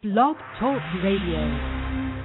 Blog Talk Radio.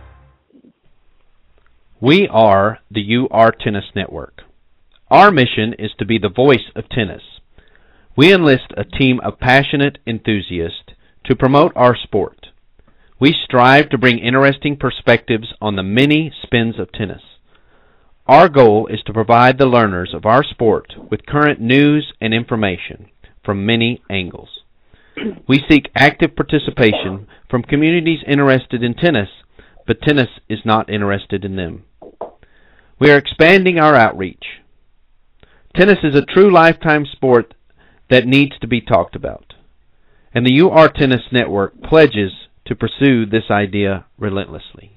We are the UR Tennis Network. Our mission is to be the voice of tennis. We enlist a team of passionate enthusiasts to promote our sport. We strive to bring interesting perspectives on the many spins of tennis. Our goal is to provide the learners of our sport with current news and information from many angles. We seek active participation from communities interested in tennis, but tennis is not interested in them. We are expanding our outreach. Tennis is a true lifetime sport that needs to be talked about, and the UR Tennis Network pledges to pursue this idea relentlessly.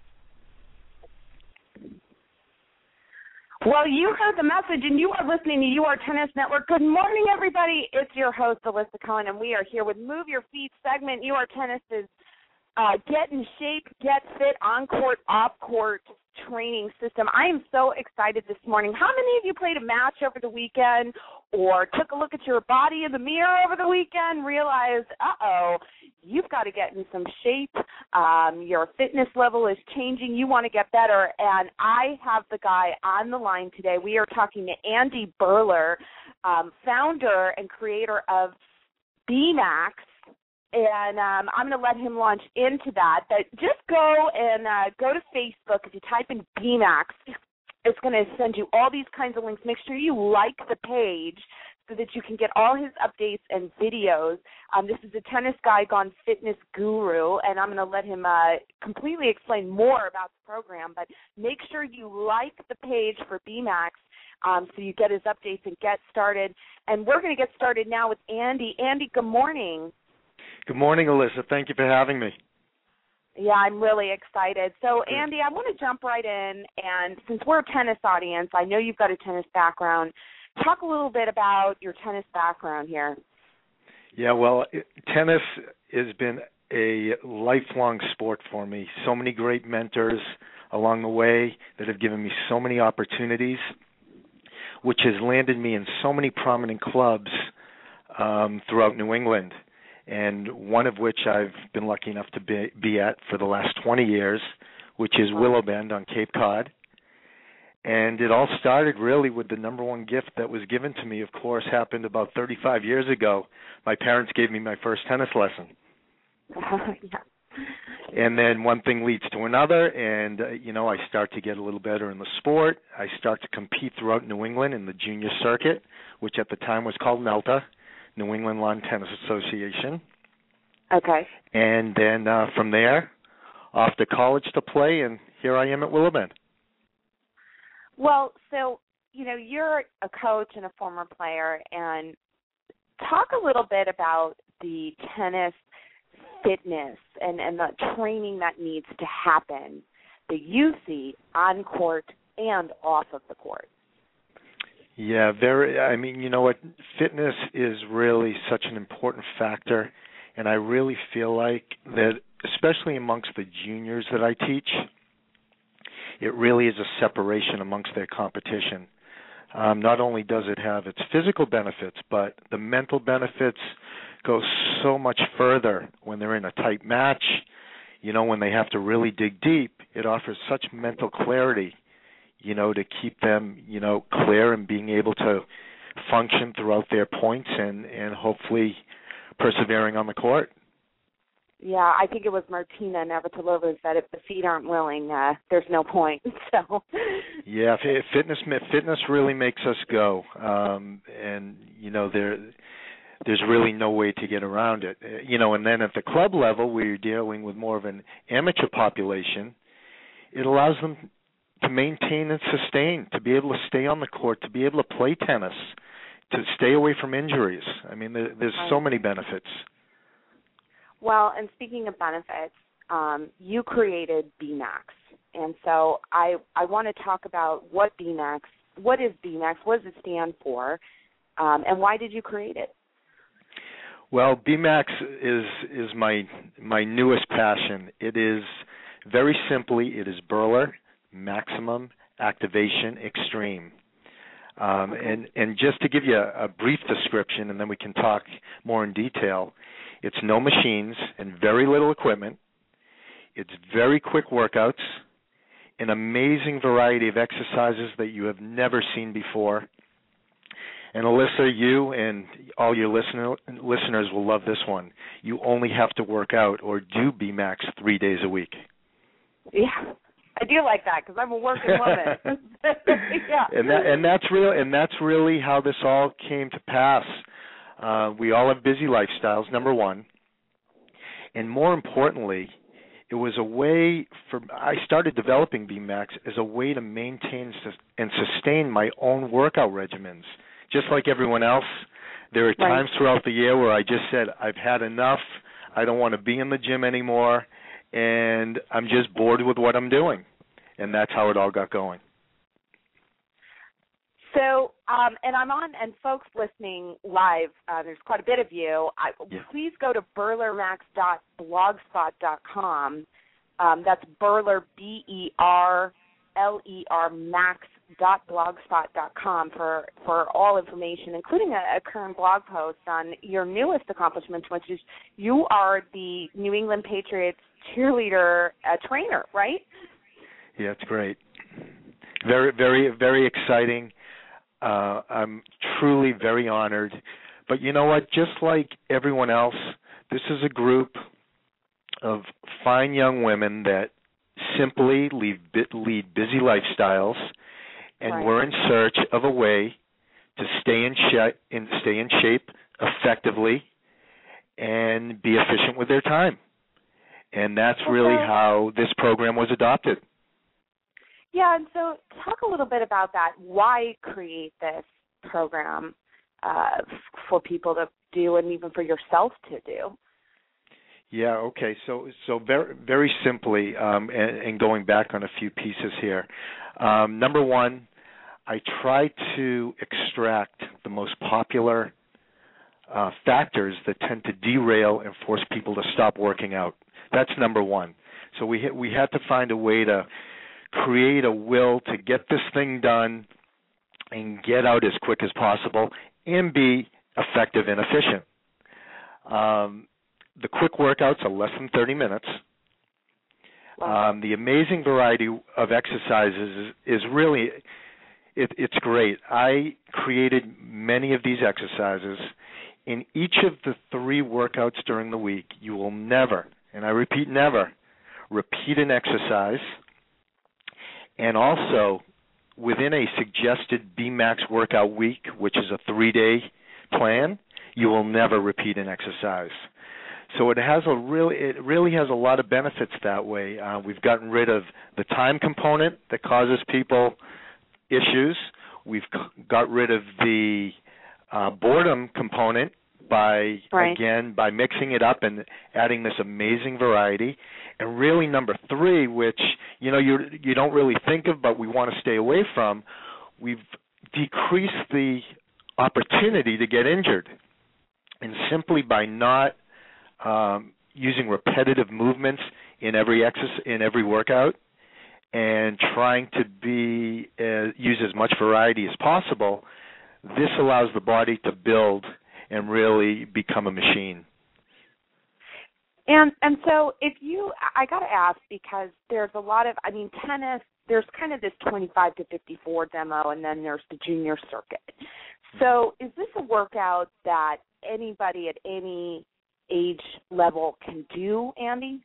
Well, you heard the message, and you are listening to UR Tennis Network. Good morning, everybody. It's your host, Alyssa Cohen, and we are here with Move Your Feet segment. UR Tennis is get in shape, get fit, on-court, off-court training system. I am so excited this morning. How many of you played a match over the weekend or took a look at your body in the mirror over the weekend, realized, you've got to get in some shape. Your fitness level is changing. You want to get better. And I have the guy on the line today. We are talking to Andy Burler, founder and creator of BMAX. And I'm going to let him launch into that. But just go to Facebook. If you type in BMAX, it's going to send you all these kinds of links. Make sure you like the page so that you can get all his updates and videos. This is a tennis guy gone fitness guru, and I'm going to let him completely explain more about the program. But make sure you like the page for BMAX so you get his updates and get started. And we're going to get started now with Andy. Andy, good morning. Good morning, Alyssa. Thank you for having me. Yeah, I'm really excited. So, Andy, I want to jump right in, and since we're a tennis audience, I know you've got a tennis background. Talk a little bit about your tennis background here. Yeah, well, tennis has been a lifelong sport for me. So many great mentors along the way that have given me so many opportunities, which has landed me in so many prominent clubs throughout New England, and one of which I've been lucky enough to be at for the last 20 years, which is Willow Bend on Cape Cod. And it all started really with the number one gift that was given to me, of course, happened about 35 years ago. My parents gave me my first tennis lesson. And then one thing leads to another, and, I start to get a little better in the sport. I start to compete throughout New England in the junior circuit, which at the time was called NELTA, New England Lawn Tennis Association. Okay. And then from there, off to college to play, and here I am at Willow Bend. Well, so, you're a coach and a former player, and talk a little bit about the tennis fitness and the training that needs to happen that you see on court and off of the court. Yeah, fitness is really such an important factor, and I really feel like that, especially amongst the juniors that I teach, it really is a separation amongst their competition. Not only does it have its physical benefits, but the mental benefits go so much further when they're in a tight match. When they have to really dig deep, it offers such mental clarity, to keep them, clear and being able to function throughout their points and hopefully persevering on the court. Yeah, I think it was Martina Navratilova said if the feet aren't willing, there's no point. So. Yeah, fitness really makes us go, and there's really no way to get around it. And then at the club level, where you're dealing with more of an amateur population, it allows them to maintain and sustain, to be able to stay on the court, to be able to play tennis, to stay away from injuries. I mean, there's so many benefits. Well, and speaking of benefits, you created BMAX, and so I want to talk about what is BMAX, what does it stand for, and why did you create it? Well, BMAX is my newest passion. It is very simply, it is Burler Maximum Activation Extreme. And just to give you a brief description, and then we can talk more in detail, It's no machines and very little equipment. It's very quick workouts, an amazing variety of exercises that you have never seen before. And Alyssa, you and all your listeners will love this one. You only have to work out or do BMAX 3 days a week. Yeah, I do like that because I'm a working woman. Yeah. And that's really how this all came to pass. We all have busy lifestyles, number one. And more importantly, it was a way I started developing BMAX as a way to maintain and sustain my own workout regimens. Just like everyone else, there are times throughout the year where I just said, I've had enough, I don't want to be in the gym anymore, and I'm just bored with what I'm doing. And that's how it all got going. So, and I'm on, and folks listening live, there's quite a bit of you. Please go to berlermax.blogspot.com. That's Berler, BERLER, max.blogspot.com for all information, including a current blog post on your newest accomplishment, which is you are the New England Patriots cheerleader trainer, right? Yeah, it's great. Very, very, very exciting. I'm truly very honored. But you know what? Just like everyone else, this is a group of fine young women that simply lead busy lifestyles, and we're in search of a way to stay in shape effectively and be efficient with their time. And that's really how this program was adopted. Yeah, and so talk a little bit about that. Why create this program for people to do and even for yourself to do? Yeah, okay. So very, very simply, and going back on a few pieces here, number one, I try to extract the most popular factors that tend to derail and force people to stop working out. That's number one. So we had to find a way to create a will to get this thing done and get out as quick as possible and be effective and efficient. The quick workouts are less than 30 minutes. The amazing variety of exercises is really, it's great. I created many of these exercises. In each of the 3 workouts during the week, you will never, and I repeat never, repeat an exercise. And also, within a suggested BMAX workout week, which is a 3-day plan, you will never repeat an exercise. So it really has a lot of benefits that way. We've gotten rid of the time component that causes people issues. We've got rid of the boredom component by mixing it up and adding this amazing variety. And really, number 3, which you don't really think of, but we want to stay away from, we've decreased the opportunity to get injured, and simply by not using repetitive movements in every workout, and trying to use as much variety as possible, this allows the body to build and really become a machine. And so I got to ask, because there's a lot of, tennis, there's kind of this 25 to 54 demo, and then there's the junior circuit. So is this a workout that anybody at any age level can do, Andy?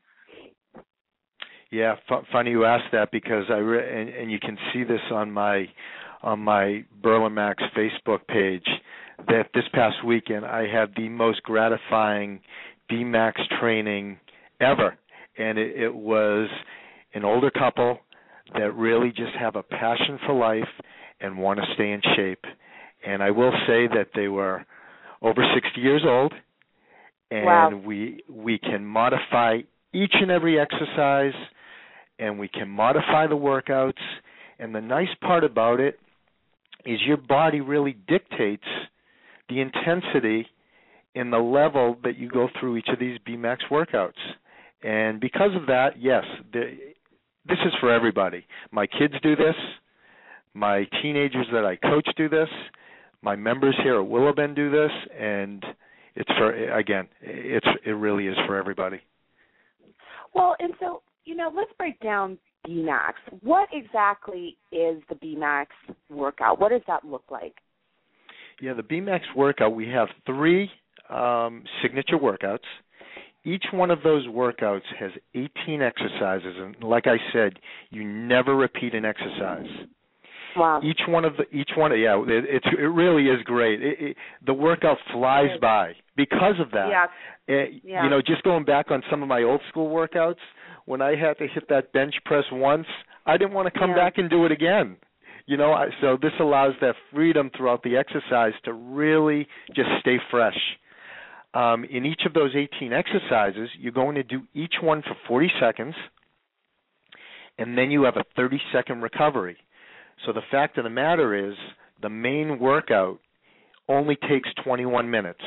Yeah, funny you asked that, because and you can see this on my Berler Max Facebook page, that this past weekend I had the most gratifying BMAX training ever, and it was an older couple that really just have a passion for life and want to stay in shape. And I will say that they were over 60 years old, and we can modify each and every exercise, and we can modify the workouts. And the nice part about it is your body really dictates the intensity in the level that you go through each of these BMAX workouts. And because of that, yes, this is for everybody. My kids do this. My teenagers that I coach do this. My members here at Willow Bend do this. And it's for, again, it really is for everybody. Well, and so, let's break down BMAX. What exactly is the BMAX workout? What does that look like? Yeah, the BMAX workout, we have 3 signature workouts. Each one of those workouts has 18 exercises, and like I said, you never repeat an exercise. Wow. Each one, yeah, it really is great. The workout flies by because of that. Yeah. Just going back on some of my old school workouts, when I had to hit that bench press once, I didn't want to come back and do it again. So this allows that freedom throughout the exercise to really just stay fresh. In each of those 18 exercises, you're going to do each one for 40 seconds, and then you have a 30-second recovery. So the fact of the matter is, the main workout only takes 21 minutes.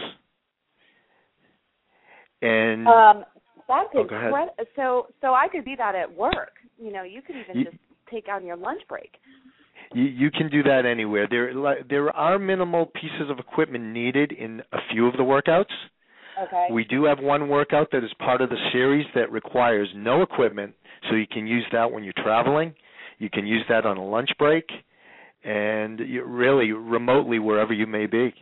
And that's go ahead. So I could do that at work. You could even just take on your lunch break. You can do that anywhere. There are minimal pieces of equipment needed in a few of the workouts. Okay. We do have one workout that is part of the series that requires no equipment, so you can use that when you're traveling. You can use that on a lunch break, and really remotely wherever you may be.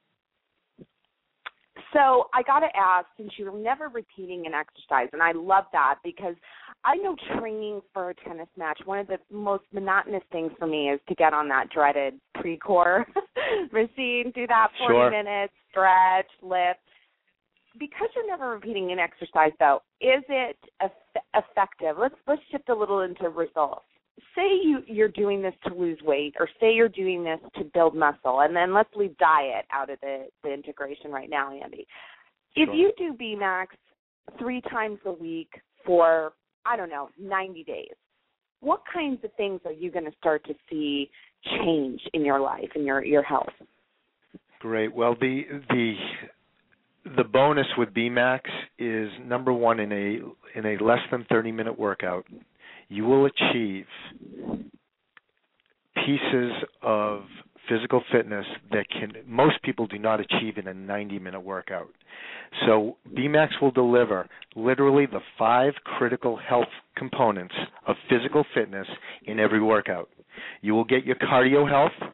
So I got to ask, since you're never repeating an exercise, and I love that because I know training for a tennis match, one of the most monotonous things for me is to get on that dreaded pre-core machine, do that 40 minutes, stretch, lift. Because you're never repeating an exercise, though, is it effective? Let's shift a little into results. Say you're doing this to lose weight, or say you're doing this to build muscle, and then let's leave diet out of the integration right now, Andy. If you do BMAX 3 times a week for, 90 days, what kinds of things are you going to start to see change in your life and your health? Great. Well, the bonus with BMAX is, number one, in a less than 30-minute workout, you will achieve pieces of physical fitness that most people do not achieve in a 90-minute workout. So BMAX will deliver literally the 5 critical health components of physical fitness in every workout. You will get your cardio health,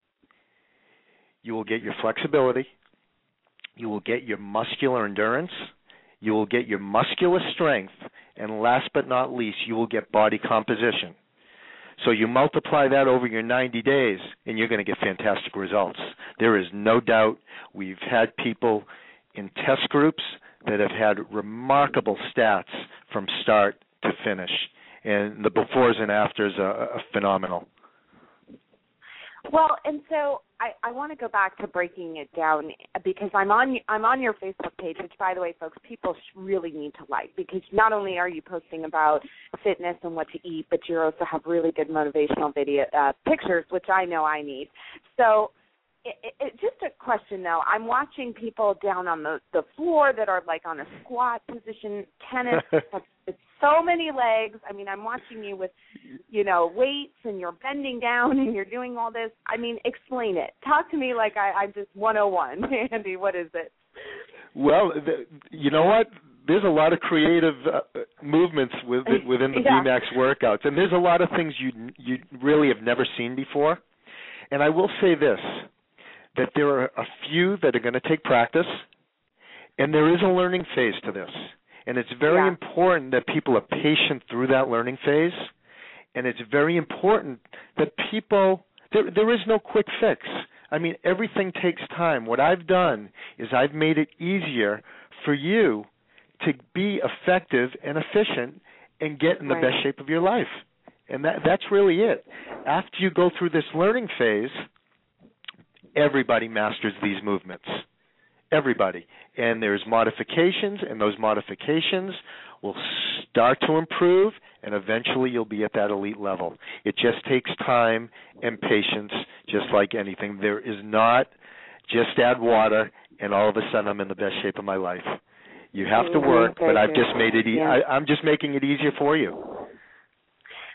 you will get your flexibility, you will get your muscular endurance, you will get your muscular strength, and last but not least, you will get body composition. So you multiply that over your 90 days, and you're going to get fantastic results. There is no doubt. We've had people in test groups that have had remarkable stats from start to finish, and the befores and afters are phenomenal. Well, and so I want to go back to breaking it down because I'm on your Facebook page, which, by the way, folks, people really need to like, because not only are you posting about fitness and what to eat, but you also have really good motivational video pictures, which I know I need. So just a question, though. I'm watching people down on the floor that are like on a squat position. Tennis, it's so many legs. I mean, I'm watching you with, weights, and you're bending down and you're doing all this. I mean, explain it. Talk to me like I'm just 101. Andy, what is it? Well, you know what? There's a lot of creative movements within the BMAX workouts, and there's a lot of things you really have never seen before. And I will say this, that there are a few that are going to take practice, and there is a learning phase to this. And it's very important that people are patient through that learning phase, and it's very important that people, there is no quick fix. I mean, everything takes time. What I've done is I've made it easier for you to be effective and efficient and get in the best shape of your life. And that's really it. After you go through this learning phase, everybody masters these movements. Everybody. And there's modifications, and those modifications will start to improve, and eventually you'll be at that elite level. It just takes time and patience, just like anything. There is not just add water, and all of a sudden I'm in the best shape of my life. You have to work, but I've just made it. I'm just making it easier for you.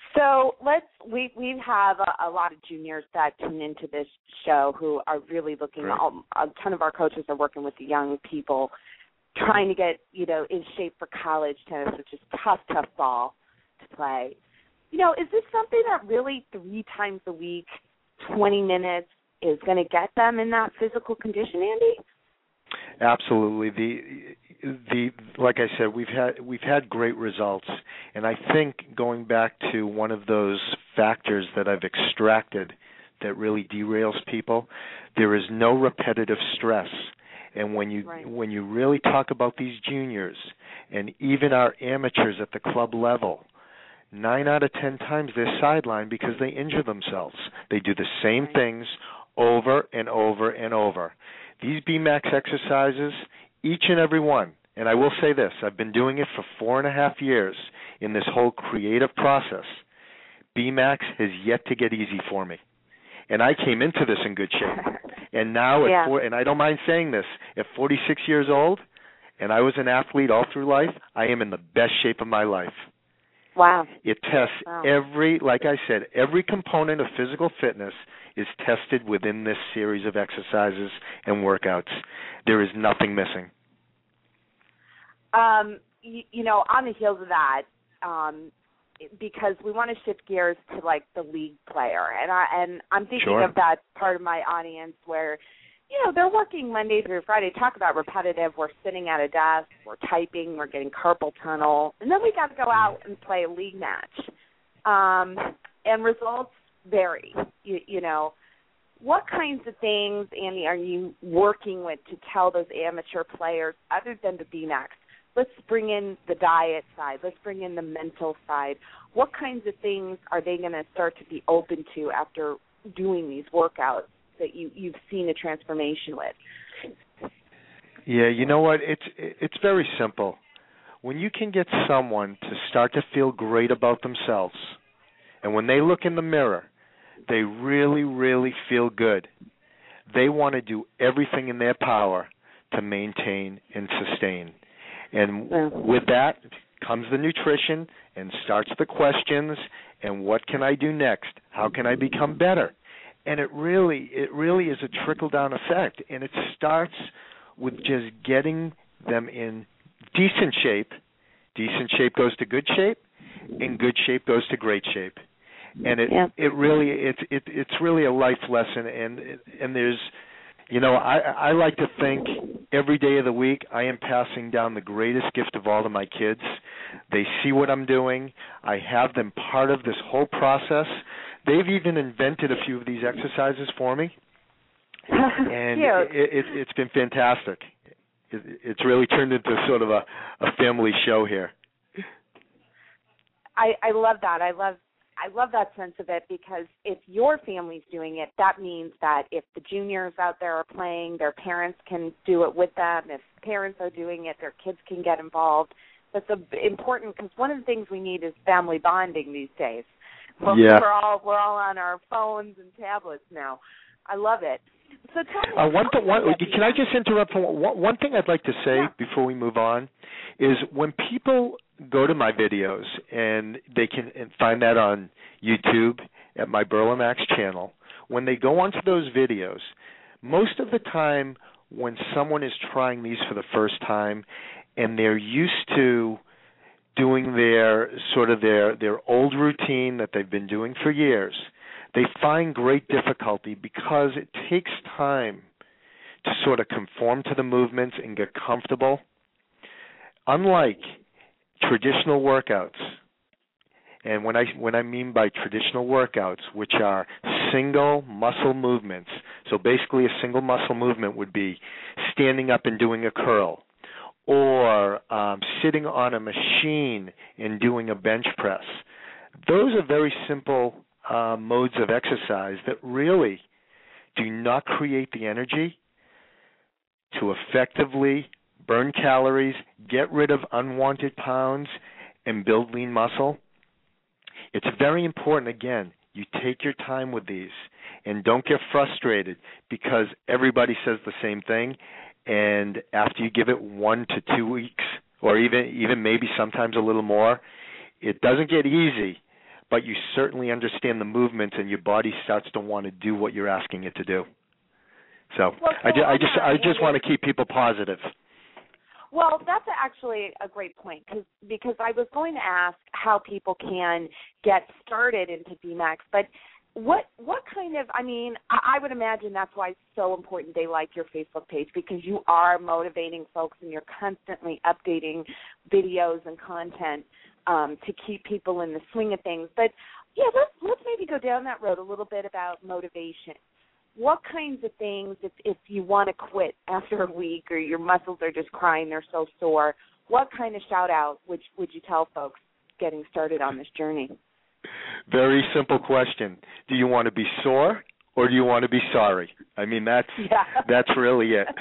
So we have a lot of juniors that tune into this show who are really looking. Right. A ton of our coaches are working with the young people, trying to get in shape for college tennis, which is tough ball to play. Is this something that really 3 times a week, 20 minutes, is going to get them in that physical condition, Andy? Absolutely. The like I said, we've had great results, and I think going back to one of those factors that I've extracted that really derails people, there is no repetitive stress. And when you really talk about these juniors and even our amateurs at the club level, 9 out of 10 times they're sidelined because they injure themselves. They do the same things over and over and over. These BMAX exercises, each and every one, and I will say this, I've been doing it for 4.5 years in this whole creative process. BMAX has yet to get easy for me. And I came into this in good shape. And now, and I don't mind saying this, at 46 years old, and I was an athlete all through life, I am in the best shape of my life. Wow. It tests like I said, every component of physical fitness is tested within this series of exercises and workouts. There is nothing missing. On the heels of that, because we want to shift gears to like the league player, and I'm thinking of that part of my audience where, they're working Monday through Friday. Talk about repetitive. We're sitting at a desk, we're typing, we're getting carpal tunnel, and then we got to go out and play a league match. And results vary. What kinds of things, Andy, are you working with to tell those amateur players, other than the BMAX? Let's bring in the diet side. Let's bring in the mental side. What kinds of things are they going to start to be open to after doing these workouts that you've seen a transformation with? Yeah, you know what? It's very simple. When you can get someone to start to feel great about themselves, and when they look in the mirror, they really, really feel good. They want to do everything in their power to maintain and sustain. And with that comes the nutrition and starts the questions and what can I do next? How can I become better? And it really is a trickle-down effect. And it starts with just getting them in decent shape. Decent shape goes to good shape, and good shape goes to great shape. And it's really a life lesson. And there's, I like to think every day of the week I am passing down the greatest gift of all to my kids. They see what I'm doing. I have them part of this whole process. They've even invented a few of these exercises for me. And it's been fantastic. It's really turned into sort of a family show here. I love that. I love that sense of it, because if your family's doing it, that means that if the juniors out there are playing, their parents can do it with them. If parents are doing it, their kids can get involved. That's important, because one of the things we need is family bonding these days. We're all on our phones and tablets now. I love it. So tell me, can I just interrupt? One thing I'd like to say before we move on is when people go to my videos, and they can find that on YouTube at my Burlamax channel, when they go onto those videos, most of the time when someone is trying these for the first time and they're used to doing their old routine that they've been doing for years, they find great difficulty because it takes time to sort of conform to the movements and get comfortable. Unlike traditional workouts, and when I mean by traditional workouts, which are single muscle movements, so basically a single muscle movement would be standing up and doing a curl, or sitting on a machine and doing a bench press. Those are very simple modes of exercise that really do not create the energy to effectively burn calories, get rid of unwanted pounds, and build lean muscle. It's very important, again, you take your time with these and don't get frustrated because everybody says the same thing, and after you give it 1 to 2 weeks, or even maybe sometimes a little more, it doesn't get easy, but you certainly understand the movements, and your body starts to want to do what you're asking it to do. So well, I just want to keep people positive. Well, that's actually a great point because I was going to ask how people can get started into BMAX, but what kind of, I mean, I would imagine that's why it's so important they like your Facebook page, because you are motivating folks and you're constantly updating videos and content to keep people in the swing of things. But, yeah, let's maybe go down that road a little bit about motivation. What kinds of things, if you want to quit after a week or your muscles are just crying, they're so sore, what kind of shout-out would you tell folks getting started on this journey? Very simple question. Do you want to be sore or do you want to be sorry? I mean, that's really it.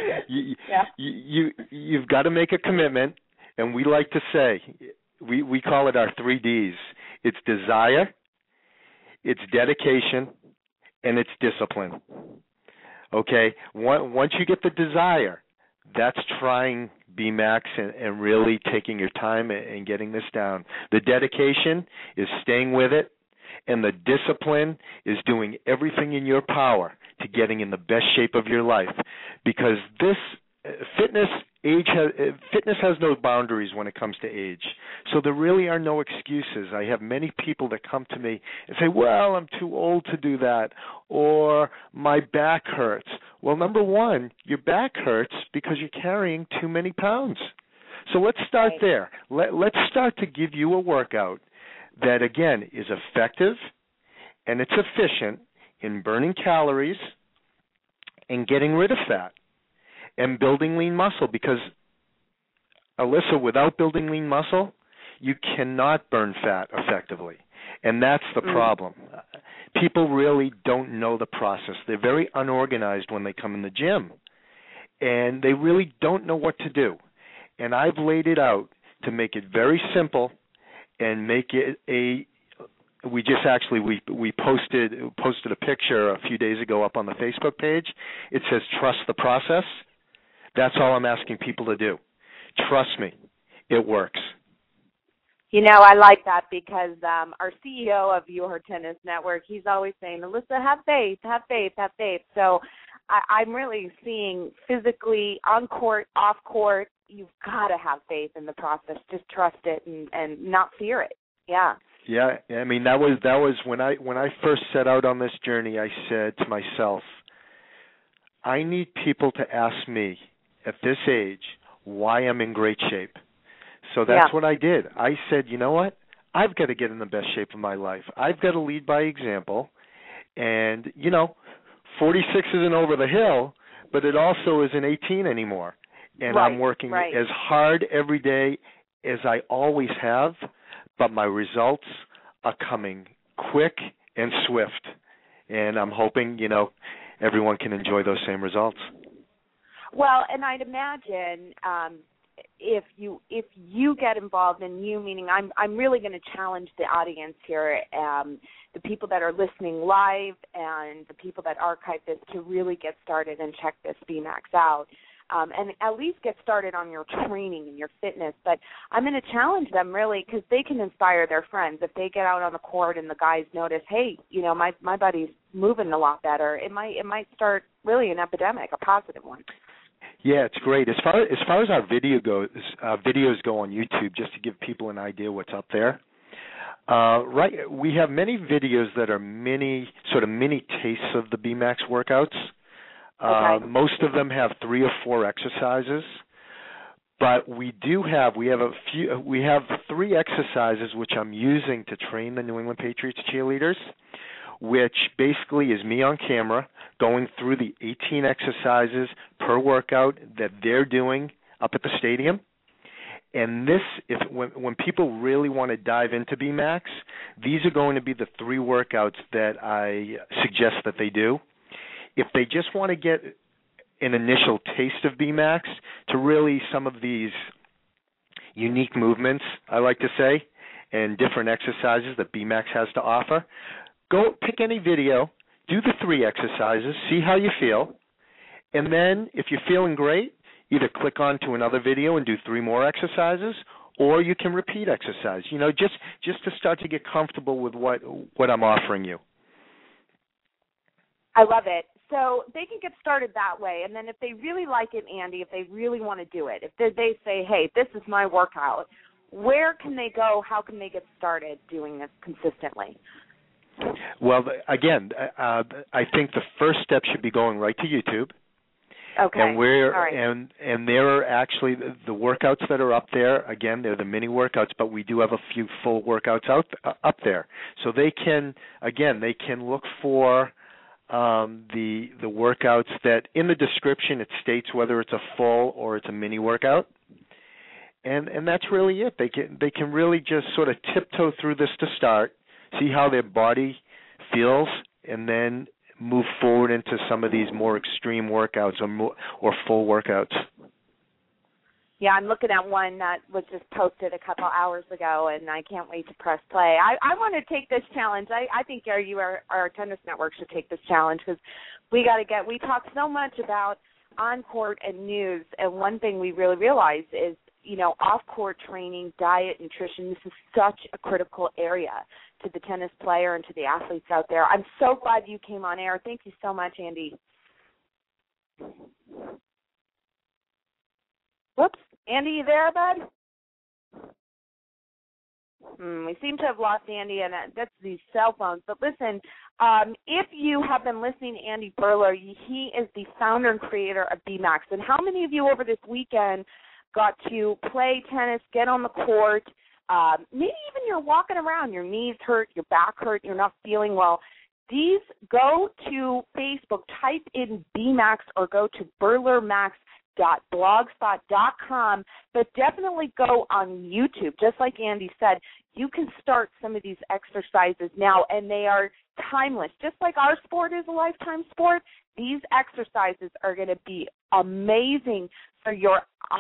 You've got to make a commitment, and we like to say, we call it our 3 Ds. It's desire, it's dedication, and it's discipline. Okay? Once you get the desire, that's trying BMAX and really taking your time and getting this down. The dedication is staying with it, and the discipline is doing everything in your power to getting in the best shape of your life. Because this fitness has no boundaries when it comes to age. So there really are no excuses. I have many people that come to me and say, well, I'm too old to do that, or my back hurts. Well, number one, your back hurts because you're carrying too many pounds. So let's start there. Let's start to give you a workout that, again, is effective and it's efficient in burning calories and getting rid of fat and building lean muscle, because, Alyssa, without building lean muscle, you cannot burn fat effectively, and that's the problem. People really don't know the process. They're very unorganized when they come in the gym, and they really don't know what to do. And I've laid it out to make it very simple and make it we posted a picture a few days ago up on the Facebook page. It says, trust the process. That's all I'm asking people to do. Trust me, it works. You know, I like that because our CEO of Your Tennis Network, he's always saying, Alyssa, have faith, have faith, have faith. So I'm really seeing physically, on court, off court, you've got to have faith in the process. Just trust it and not fear it. Yeah. Yeah, I mean, that was when I first set out on this journey, I said to myself, I need people to ask me at this age why I'm in great shape. So that's what I did. I said, you know what? I've got to get in the best shape of my life. I've got to lead by example. And, 46 isn't over the hill, but it also isn't 18 anymore. And I'm working as hard every day as I always have, but my results are coming quick and swift. And I'm hoping, everyone can enjoy those same results. Well, and I'd imagine if you get involved, and you meaning I'm really going to challenge the audience here, the people that are listening live and the people that archive this, to really get started and check this BMAX out. And at least get started on your training and your fitness. But I'm going to challenge them really, because they can inspire their friends. If they get out on the court and the guys notice, hey, my buddy's moving a lot better, it might start really an epidemic, a positive one. Yeah, it's great. As far as our videos go on YouTube, just to give people an idea what's up there. We have many videos that are mini tastes of the BMAX workouts. Okay. Most of them have 3 or 4 exercises, but we have 3 exercises which I'm using to train the New England Patriots cheerleaders, which basically is me on camera going through the 18 exercises per workout that they're doing up at the stadium. And when people really want to dive into BMAX, these are going to be the 3 workouts that I suggest that they do. If they just want to get an initial taste of BMAX, to really some of these unique movements, I like to say, and different exercises that BMAX has to offer, go pick any video, do the 3 exercises, see how you feel, and then if you're feeling great, either click on to another video and do 3 more exercises, or you can repeat exercise. Just to start to get comfortable with what I'm offering you. I love it. So they can get started that way, and then if they really like it, Andy, if they really want to do it, if they say, hey, this is my workout, where can they go? How can they get started doing this consistently? Well, again, I think the first step should be going right to YouTube. Okay. And there are actually the workouts that are up there. Again, they're the mini workouts, but we do have a few full workouts up there. So they can look for the workouts that in the description it states whether it's a full or it's a mini workout. And that's really it. They can really just sort of tiptoe through this to start, see how their body feels, and then move forward into some of these more extreme workouts or full workouts. Yeah, I'm looking at one that was just posted a couple hours ago, and I can't wait to press play. I want to take this challenge. I think our tennis network should take this challenge because we talk so much about on-court and news, and one thing we really realize is, off-court training, diet, nutrition, this is such a critical area to the tennis player and to the athletes out there. I'm so glad you came on air. Thank you so much, Andy. Whoops. Andy, you there, bud? We seem to have lost Andy, and that's these cell phones. But listen, if you have been listening to Andy Burler, he is the founder and creator of BMAX. And how many of you over this weekend got to play tennis, get on the court, maybe even you're walking around, your knees hurt, your back hurt, you're not feeling well. Go to Facebook, type in BMAX, or go to burlermax.blogspot.com, but definitely go on YouTube. Just like Andy said, you can start some of these exercises now, and they are timeless. Just like our sport is a lifetime sport, these exercises are going to be amazing for your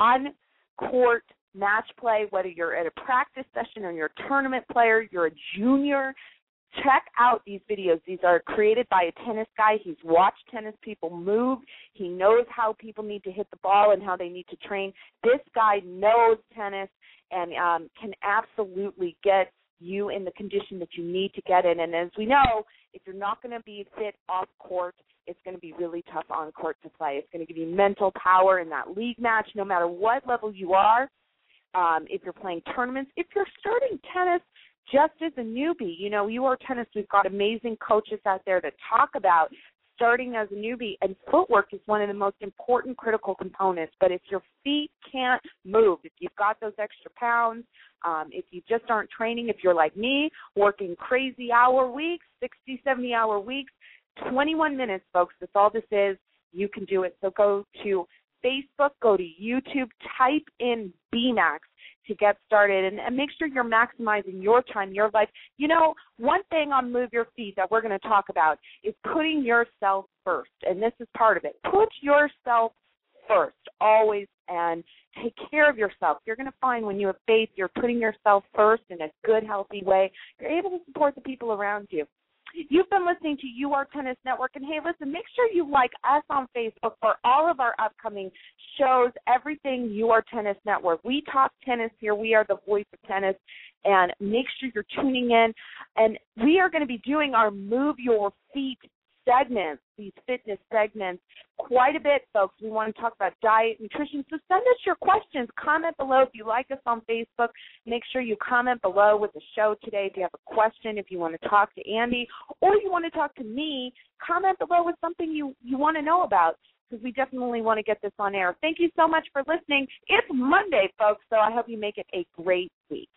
on-court match play, whether you're at a practice session or you're a tournament player, you're a junior. Check out these videos. These are created by a tennis guy. He's watched tennis people move. He knows how people need to hit the ball and how they need to train. This guy knows tennis and can absolutely get you in the condition that you need to get in. And as we know, if you're not going to be fit off court, it's going to be really tough on court to play. It's going to give you mental power in that league match, no matter what level you are. If you're playing tournaments, if you're starting tennis just as a newbie, UR Tennis, we've got amazing coaches out there that talk about starting as a newbie, and footwork is one of the most important critical components. But if your feet can't move, if you've got those extra pounds, if you just aren't training, if you're like me, working crazy hour weeks, 60, 70-hour weeks, 21 minutes, folks, that's all this is. You can do it. So go to Facebook, go to YouTube, type in BMAX to get started, and make sure you're maximizing your time, your life. One thing on Move Your Feet that we're going to talk about is putting yourself first, and this is part of it. Put yourself first, always, and take care of yourself. You're going to find when you have faith, you're putting yourself first in a good, healthy way. You're able to support the people around you. You've been listening to UR Tennis Network, and hey, listen, make sure you like us on Facebook for all of our upcoming shows, everything UR Tennis Network. We talk tennis here. We are the voice of tennis, and make sure you're tuning in. And we are going to be doing our Move Your Feet segments, these fitness segments, quite a bit, folks. We want to talk about diet, nutrition, so send us your questions. Comment below if you like us on Facebook. Make sure you comment below with the show today if you have a question, if you want to talk to Andy, or you want to talk to me. Comment below with something you want to know about, because we definitely want to get this on air. Thank you so much for listening. It's Monday, folks, so I hope you make it a great week.